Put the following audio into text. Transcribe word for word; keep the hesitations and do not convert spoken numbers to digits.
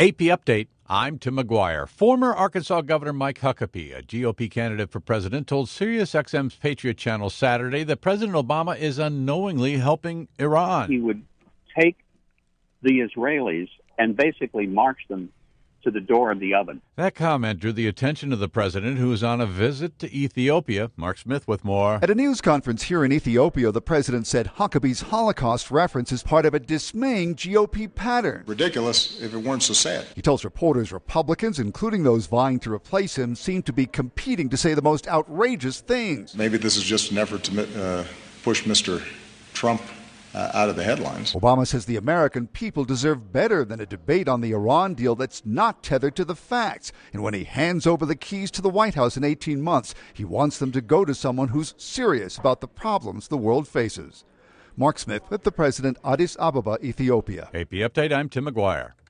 A P Update, I'm Tim McGuire. Former Arkansas Governor Mike Huckabee, a G O P candidate for president, told SiriusXM's Patriot Channel Saturday that President Obama is unknowingly helping Iran. He would take the Israelis and basically march them to the door of the oven. That comment drew the attention of the president, who is on a visit to Ethiopia. Mark Smith with more. At a news conference here in Ethiopia, the president said Huckabee's Holocaust reference is part of a dismaying G O P pattern. Ridiculous if it weren't so sad. He tells reporters Republicans, including those vying to replace him, seem to be competing to say the most outrageous things. Maybe this is just an effort to uh, push Mister Trump Uh, out of the headlines. Obama says the American people deserve better than a debate on the Iran deal that's not tethered to the facts. And when he hands over the keys to the White House in eighteen months, he wants them to go to someone who's serious about the problems the world faces. Mark Smith with the president, Addis Ababa, Ethiopia. A P Update, I'm Tim McGuire.